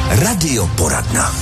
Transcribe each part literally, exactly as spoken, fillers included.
Radioporadna.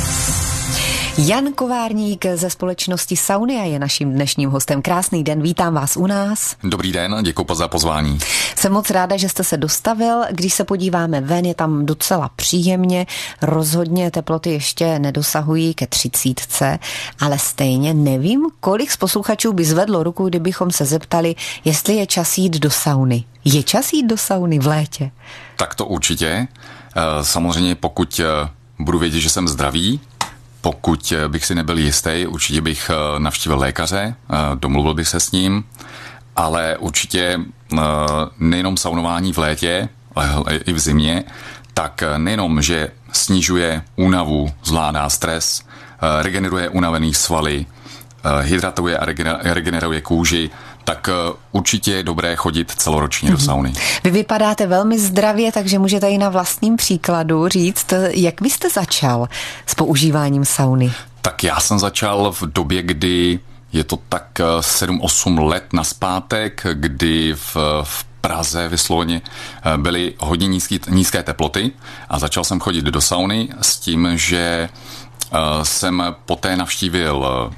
Jan Kovárník ze společnosti Saunia je naším dnešním hostem. Krásný den, vítám vás u nás. Dobrý den, děkuji za pozvání. Jsem moc ráda, že jste se dostavil. Když se podíváme ven, je tam docela příjemně. Rozhodně teploty ještě nedosahují ke třicítce, ale stejně nevím, kolik z posluchačů by zvedlo ruku, kdybychom se zeptali, jestli je čas jít do sauny. Je čas jít do sauny v létě? Tak to určitě. Samozřejmě pokud budu vědět, že jsem zdravý, pokud bych si nebyl jistý, určitě bych navštívil lékaře, domluvil bych se s ním, ale určitě nejenom saunování v létě, ale i v zimě, tak nejenom, že snižuje únavu, zvládá stres, regeneruje unavený svaly, hydratuje a regeneruje kůži, tak určitě je dobré chodit celoročně mm-hmm. do sauny. Vy vypadáte velmi zdravě, takže můžete i na vlastním příkladu říct, jak byste začal s používáním sauny? Tak já jsem začal v době, kdy je to tak sedm osm let nazpátek, kdy v, v Praze vysloveně byly hodně nízký, nízké teploty a začal jsem chodit do sauny s tím, že jsem poté navštívil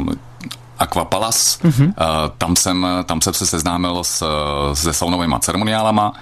Aquapalace. Mm-hmm. Tam jsem, tam jsem se seznámil s, se saunovými ceremoniálama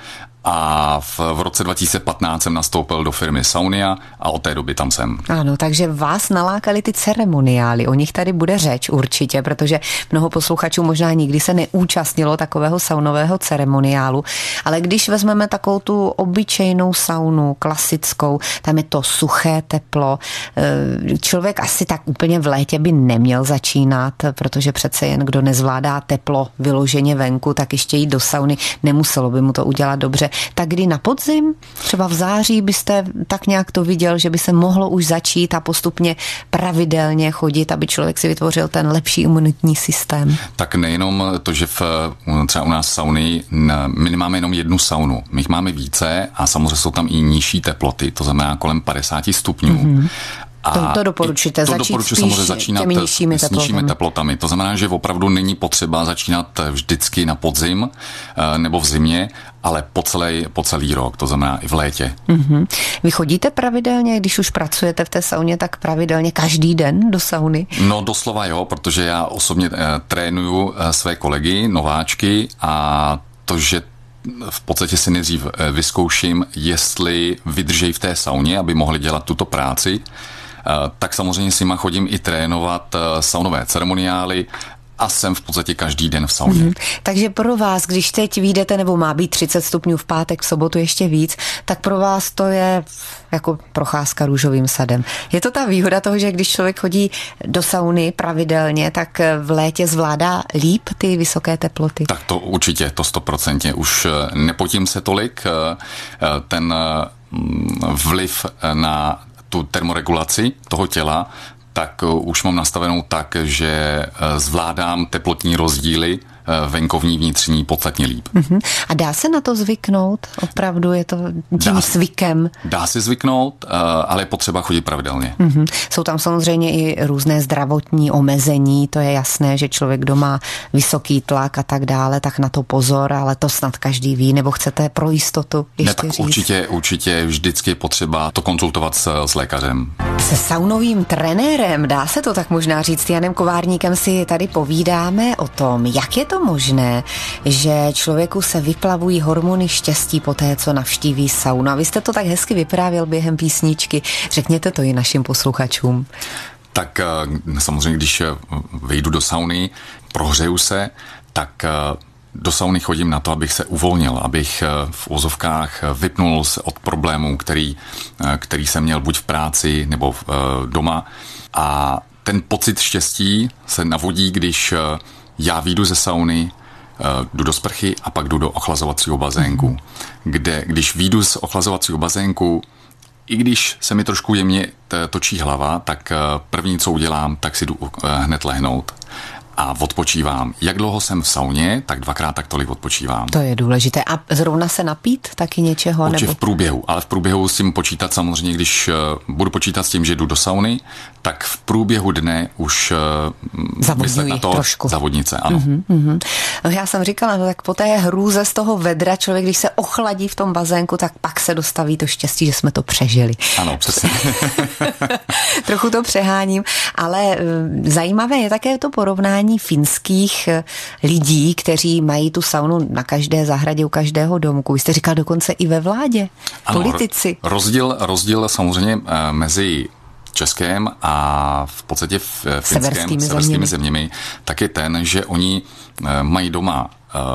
a v, v roce dva tisíce patnáct jsem nastoupil do firmy Saunia a od té doby tam jsem. Ano, takže vás nalákaly ty ceremoniály, o nich tady bude řeč určitě, protože mnoho posluchačů možná nikdy se neúčastnilo takového saunového ceremoniálu, ale když vezmeme takovou tu obyčejnou saunu, klasickou, tam je to suché teplo, člověk asi tak úplně v létě by neměl začínat, protože přece jen kdo nezvládá teplo vyloženě venku, tak ještě jít do sauny, nemuselo by mu to udělat dobře. Tak kdy na podzim, třeba v září, byste tak nějak to viděl, že by se mohlo už začít a postupně pravidelně chodit, aby člověk si vytvořil ten lepší imunitní systém? Tak nejenom to, že v, třeba u nás v sauny, my nemáme jenom jednu saunu, my jich máme více a samozřejmě jsou tam i nižší teploty, to znamená kolem padesát stupňů. Mm-hmm. A to, to doporučíte, to začít doporučuji spíš samozřejmě začínat těmi nižšími s teplotami. nižšími teplotami. To znamená, že opravdu není potřeba začínat vždycky na podzim nebo v zimě, ale po celý, po celý rok, to znamená i v létě. Mm-hmm. Vy chodíte pravidelně, když už pracujete v té sauně, tak pravidelně každý den do sauny? No doslova jo, protože já osobně trénuju své kolegy, nováčky a to, že v podstatě si nejdřív vyzkouším, jestli vydržejí v té sauně, aby mohli dělat tuto práci, tak samozřejmě s nima chodím i trénovat saunové ceremoniály a jsem v podstatě každý den v sauně. Mm, takže pro vás, když teď vyjdete, nebo má být třicet stupňů v pátek, v sobotu ještě víc, tak pro vás to je jako procházka růžovým sadem. Je to ta výhoda toho, že když člověk chodí do sauny pravidelně, tak v létě zvládá líp ty vysoké teploty? Tak to určitě, to stoprocentně. Už nepotím se tolik. Ten vliv na tu termoregulaci toho těla, tak už mám nastavenou tak, že zvládám teplotní rozdíly venkovní, vnitřní podstatně líp. Uh-huh. A dá se na to zvyknout? Opravdu je to tím dá, zvykem? Dá se zvyknout, ale je potřeba chodit pravidelně. Uh-huh. Jsou tam samozřejmě i různé zdravotní omezení, to je jasné, že člověk, kdo má vysoký tlak a tak dále, tak na to pozor, ale to snad každý ví, nebo chcete pro jistotu ještě ne, tak říct? Určitě, určitě vždycky je potřeba to konzultovat s, s lékařem. Se saunovým trenérem, dá se to tak možná říct, Janem Kovárníkem si tady povídáme o tom, jak je to možné, že člověku se vyplavují hormony štěstí po té, co navštíví saunu. A vy jste to tak hezky vyprávěl během písničky. Řekněte to i našim posluchačům. Tak samozřejmě, když vejdu do sauny, prohřeju se, tak do sauny chodím na to, abych se uvolnil, abych v úzovkách vypnul se od problémů, který, který jsem měl buď v práci nebo doma. A ten pocit štěstí se navodí, když já vyjdu ze sauny, jdu do sprchy a pak jdu do ochlazovacího bazénku, kde když vyjdu z ochlazovacího bazénku, i když se mi trošku jemně točí hlava, tak první, co udělám, tak si jdu hned lehnout a odpočívám. Jak dlouho jsem v sauně, tak dvakrát tak tolik odpočívám. To je důležité. A zrovna se napít taky něčeho? Určitě nebo? v průběhu, ale v průběhu s tím počítat samozřejmě, když budu počítat s tím, že jdu do sauny, tak v průběhu dne už myslet na to trošku. Zavodnice, ano. Mm-hmm, mm-hmm. No já jsem říkala, no tak po té hrůze z toho vedra člověk, když se ochladí v tom bazénku, tak pak se dostaví to štěstí, že jsme to přežili. Ano, přesně. Trochu to přeháním, ale zajímavé je také to porovnání finských lidí, kteří mají tu saunu na každé zahradě, u každého domku. Vy jste říkal dokonce i ve vládě, ano, politici. Rozdíl, rozdíl samozřejmě mezi Českém a v podstatě v finském, severskými, severskými zeměmi. zeměmi, tak je ten, že oni mají doma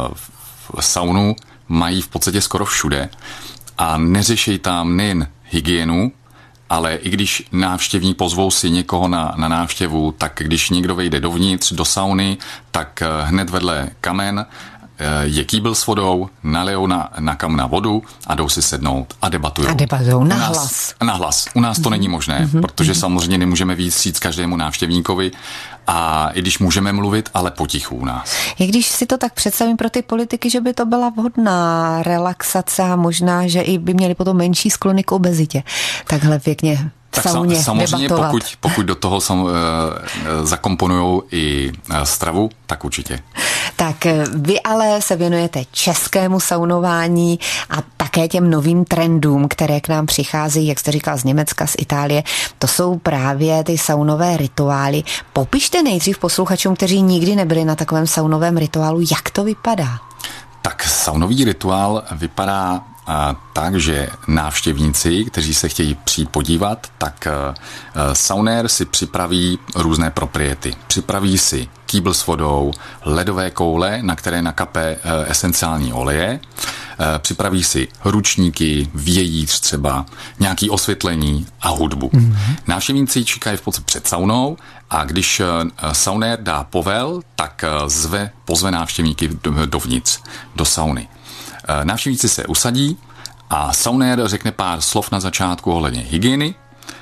saunu, mají v podstatě skoro všude a neřeší tam nejen hygienu, ale i když návštěvní pozvou si někoho na, na návštěvu, tak když někdo vejde dovnitř do sauny, tak hned vedle kamen je kýbl s vodou, nalijou na, na kamna vodu a jdou si sednout a debatují. A debatují na nás, hlas. Na hlas. U nás to mm-hmm. není možné, mm-hmm. protože samozřejmě nemůžeme víc říct každému návštěvníkovi a i když můžeme mluvit, ale potichu u nás. I když si to tak představím pro ty politiky, že by to byla vhodná relaxace a možná, že i by měli potom menší sklony k obezitě. Takhle pěkně v sauně samozřejmě debatovat. pokud, pokud do toho sam, e, zakomponujou i stravu, tak určitě. Tak vy ale se věnujete českému saunování a také těm novým trendům, které k nám přicházejí, jak jste říkal, z Německa, z Itálie. To jsou právě ty saunové rituály. Popište nejdřív posluchačům, kteří nikdy nebyli na takovém saunovém rituálu, jak to vypadá. Tak saunový rituál vypadá a tak, že návštěvníci, kteří se chtějí přijít podívat, tak saunér si připraví různé propriety. Připraví si kýbl s vodou, ledové koule, na které nakape esenciální oleje, připraví si ručníky, vějíř třeba, nějaké osvětlení a hudbu. Mm-hmm. Návštěvníci čekají v podstatě před saunou a když saunér dá povel, tak zve, pozve návštěvníky dovnitř, do sauny. Návštěvníci se usadí a saunér řekne pár slov na začátku ohledně hygieny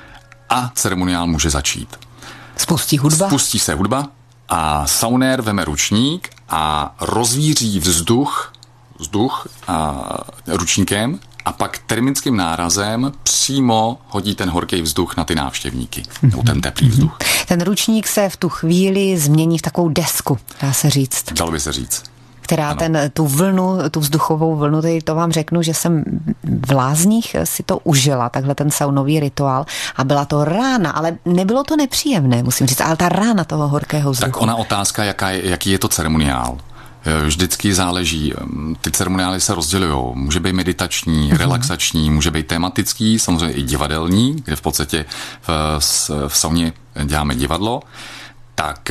a ceremoniál může začít. Spustí hudba? Spustí se hudba a saunér veme ručník a rozvíří vzduch, vzduch a ručníkem a pak termickým nárazem přímo hodí ten horký vzduch na ty návštěvníky. Nebo ten teplý vzduch. Ten ručník se v tu chvíli změní v takovou desku, dá se říct. Dalo by se říct. Která ano. ten, tu vlnu, tu vzduchovou vlnu, to vám řeknu, že jsem v Lázních si to užila, takhle ten saunový rituál a byla to rána, ale nebylo to nepříjemné, musím říct, ale ta rána toho horkého vzduchu. Tak ona otázka, jaká je, jaký je to ceremoniál. Vždycky záleží, ty ceremoniály se rozdělují. Může být meditační, mm-hmm. relaxační, může být tematický, samozřejmě i divadelní, kde v podstatě v, v sauně děláme divadlo. Tak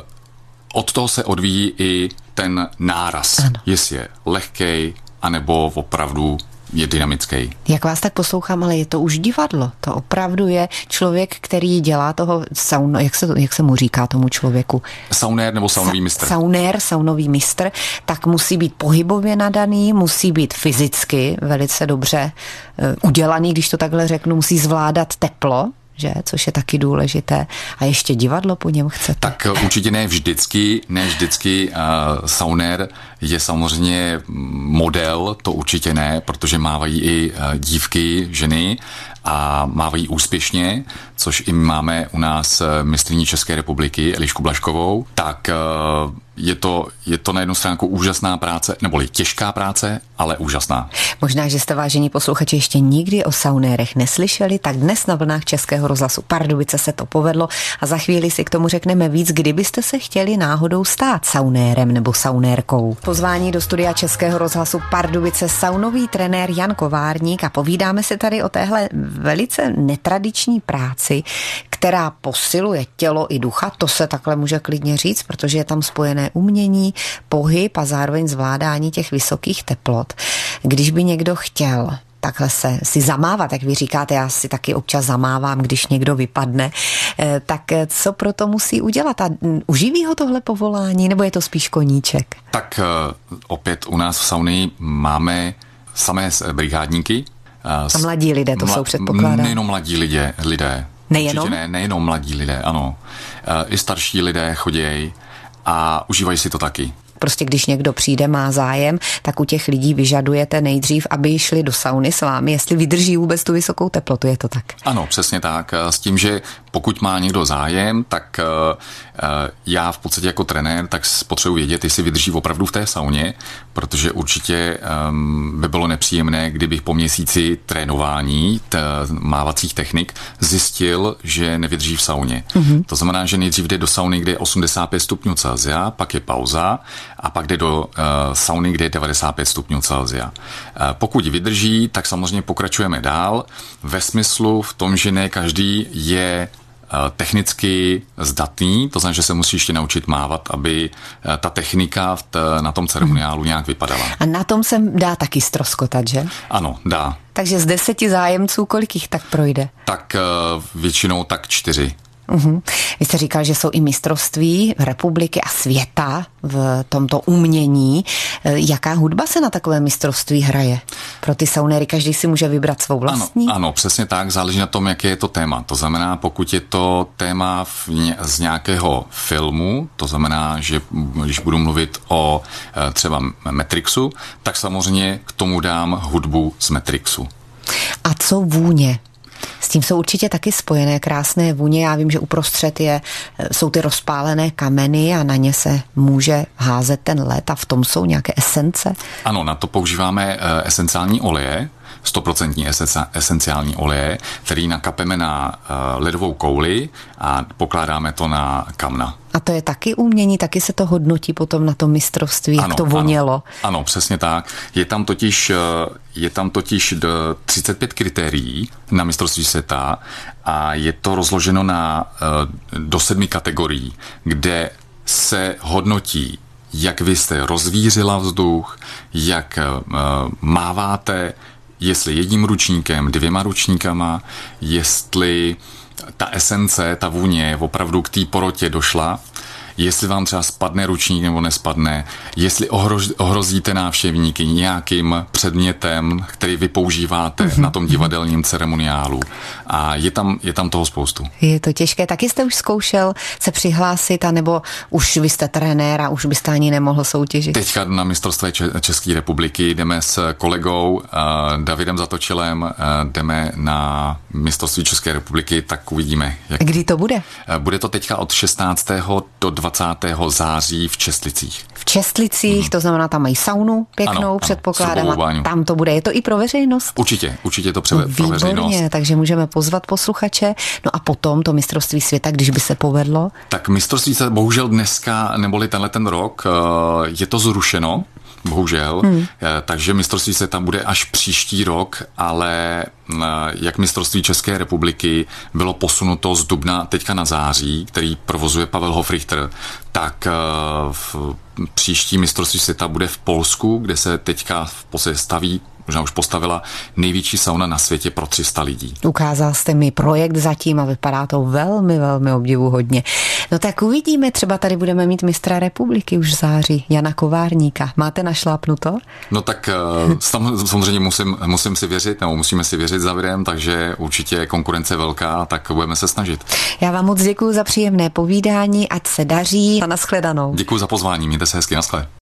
od toho se odvíjí i ten náraz, ano. Jestli je lehkej, anebo opravdu je dynamický. Jak vás tak poslouchám, ale je to už divadlo. To opravdu je člověk, který dělá toho saunu, jak se, jak se mu říká tomu člověku? Saunér nebo saunový Sa- mistr. Saunér, saunový mistr, tak musí být pohybově nadaný, musí být fyzicky velice dobře uh, udělaný, když to takhle řeknu, musí zvládat teplo, že? Což je taky důležité. A ještě divadlo po něm chcete? Tak určitě ne vždycky, ne vždycky uh, saunér je samozřejmě model, to určitě ne, protože mávají i uh, dívky, ženy a mávají úspěšně, což i máme u nás mistryni České republiky Elišku Blažkovou, tak uh, je to, je to na jednu stránku úžasná práce, neboli těžká práce, ale úžasná. Možná, že jste, vážení posluchači, ještě nikdy o saunérech neslyšeli, tak dnes na vlnách Českého rozhlasu Pardubice se to povedlo a za chvíli si k tomu řekneme víc, kdybyste se chtěli náhodou stát saunérem nebo saunérkou. Pozvání do studia Českého rozhlasu Pardubice saunový trenér Jan Kovárník a povídáme si tady o téhle velice netradiční práci, která posiluje tělo i ducha, to se takhle může klidně říct, protože je tam spojené umění, pohyb a zároveň zvládání těch vysokých teplot. Když by někdo chtěl takhle se si zamávat, jak vy říkáte, já si taky občas zamávám, když někdo vypadne, tak co pro to musí udělat? A uživí ho tohle povolání, nebo je to spíš koníček? Tak opět u nás v sauny máme samé brigádníky. A mladí lidé to Mla- jsou, předpokládám. Nejenom mladí lidé, lidé. Nejenom? Určitě ne, nejenom mladí lidé, ano. I starší lidé chodějí a užívají si to taky. prostě když někdo přijde, má zájem, tak u těch lidí vyžadujete nejdřív, aby šli do sauny s vámi, jestli vydrží vůbec tu vysokou teplotu, je to tak? Ano, přesně tak. S tím, že pokud má někdo zájem, tak já v podstatě jako trenér tak potřebuji vědět, jestli vydrží opravdu v té sauně, protože určitě by bylo nepříjemné, kdybych po měsíci trénování t- mávacích technik zjistil, že nevydrží v sauně. Mm-hmm. To znamená, že nejdřív jde do sauny, kde je osmdesát pět stupňů Celsia, pak je pauza a pak jde do uh, sauny, kde je devadesát pět stupňů Celsia. Uh, pokud vydrží, tak samozřejmě pokračujeme dál ve smyslu v tom, že ne každý je technicky zdatný, to znamená, že se musí ještě naučit mávat, aby ta technika na tom ceremoniálu nějak vypadala. A na tom se dá taky ztroskotat, že? Ano, dá. Takže z deseti zájemců, kolik jich tak projde? Tak většinou tak čtyři. Uhum. Vy jste říkal, že jsou i mistrovství republiky a světa v tomto umění. Jaká hudba se na takové mistrovství hraje? Pro ty saunéry každý si může vybrat svou vlastní? Ano, ano, přesně tak, záleží na tom, jaké je to téma. To znamená, pokud je to téma v ně, z nějakého filmu, to znamená, že když budu mluvit o třeba Matrixu, tak samozřejmě k tomu dám hudbu z Matrixu. A co vůně? S tím jsou určitě taky spojené krásné vůně. Já vím, že uprostřed je, jsou ty rozpálené kameny a na ně se může házet ten led a v tom jsou nějaké esence. Ano, na to používáme esenciální oleje, sto procent esenciální oleje, který nakapeme na ledovou kouli a pokládáme to na kamna. A to je taky umění, taky se to hodnotí potom na tom mistrovství, jak ano, to vonělo. Ano, ano, přesně tak. Je tam totiž, je tam totiž třicet pět kritérií na mistrovství světa a je to rozloženo na do sedmi kategorií, kde se hodnotí, jak vy jste rozvířila vzduch, jak máváte, jestli jedním ručníkem, dvěma ručníkama, jestli ta esence, ta vůně opravdu k té porotě došla, jestli vám třeba spadne ručník nebo nespadne, jestli ohrož, ohrozíte návštěvníky nějakým předmětem, který vy používáte mm-hmm. na tom divadelním ceremoniálu. A je tam, je tam toho spoustu. Je to těžké. Taky jste už zkoušel se přihlásit, anebo už vy jste trenér a už byste ani nemohl soutěžit? Teďka na mistrovství České republiky jdeme s kolegou uh, Davidem Zatočilem, uh, jdeme na mistrovství České republiky, tak uvidíme. Jak... Kdy to bude? Uh, bude to teďka od šestnáctého do dvacátého září v Čestlicích. V Čestlicích, mm. to znamená, tam mají saunu pěknou, ano, předpokládám. Ano, tam to bude. Je to i pro veřejnost? Určitě, určitě to pro Výborně, veřejnost. Takže můžeme pozvat posluchače. No a potom to mistrovství světa, když by se povedlo? Tak mistrovství světa bohužel dneska, neboli tenhle ten rok, je to zrušeno. Bohužel, hmm. takže mistrovství světa bude až příští rok, ale jak mistrovství České republiky bylo posunuto z dubna teďka na září, který provozuje Pavel Hofrichter, tak v příští mistrovství světa bude v Polsku, kde se teďka v podstatě staví, možná už postavila největší sauna na světě pro tři sta lidí. Ukázal jste mi projekt zatím a vypadá to velmi, velmi obdivuhodně. No tak uvidíme, třeba tady budeme mít mistra republiky už v září, Jana Kovárníka. Máte našlápnuto? No tak samozřejmě musím, musím si věřit, nebo musíme si věřit závěrem, takže určitě konkurence velká, tak budeme se snažit. Já vám moc děkuji za příjemné povídání, ať se daří a nashledanou. Děkuji za pozvání, mějte se hezky, naschle.